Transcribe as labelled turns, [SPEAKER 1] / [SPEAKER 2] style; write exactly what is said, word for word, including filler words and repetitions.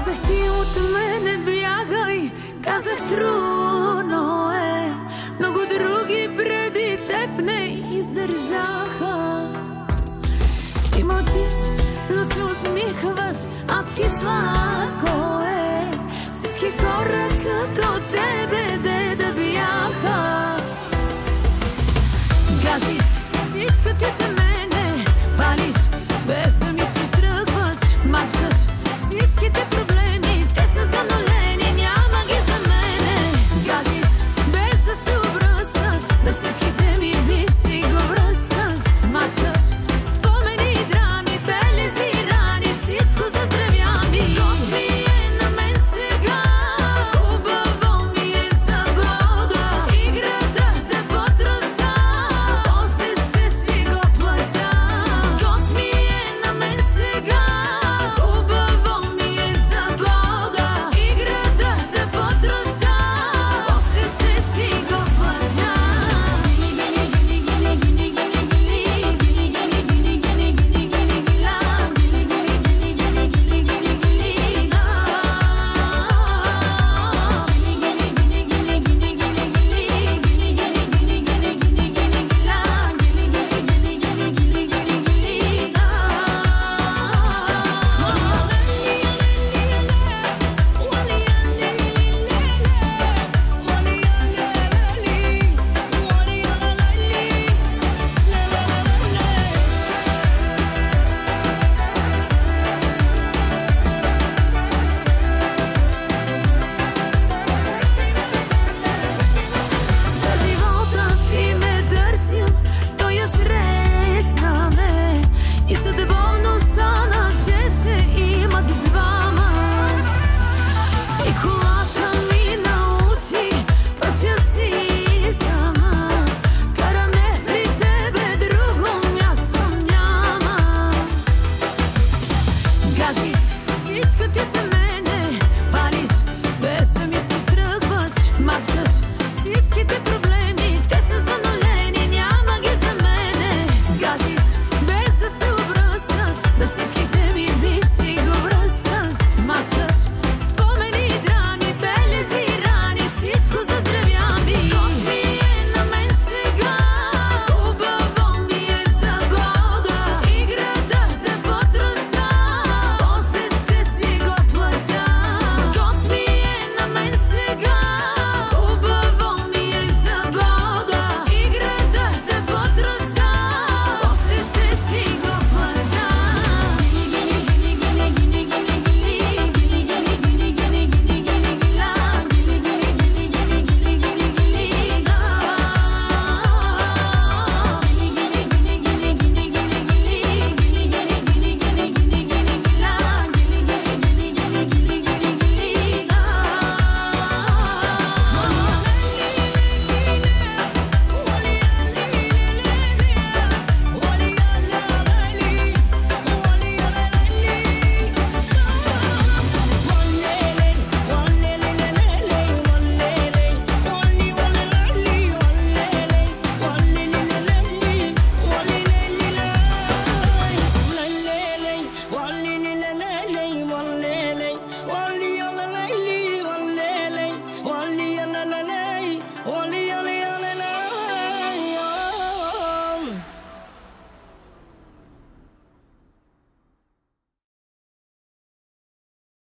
[SPEAKER 1] Казах ти от мене бягай, казах трудно е. Много други преди теб не издържаха. Ти мълчиш, но се усмихваш, адски сладко е. Всички хора като тебе де да бяха. Газиш, всичко ти за мене палиш, без да мислиш тръгваш, мачкаш. Всичките проблеми, те са занулени, няма ги за мене. Газиш, без да се обръщаш, на всичките ми бивши го връщаш. Мачкаш, спомени и драми, белези и рани, всичко заздравя ми. Год ми е на мен сега, хубаво ми е за Бога. И града да потроша, после ще си го платя. Год ми е на мен сега, хубаво ми е за Бога. И града да потроша, после ще си го платя. Всичко ти за мене палиш, без да мислиш тръгваш, мачкаш.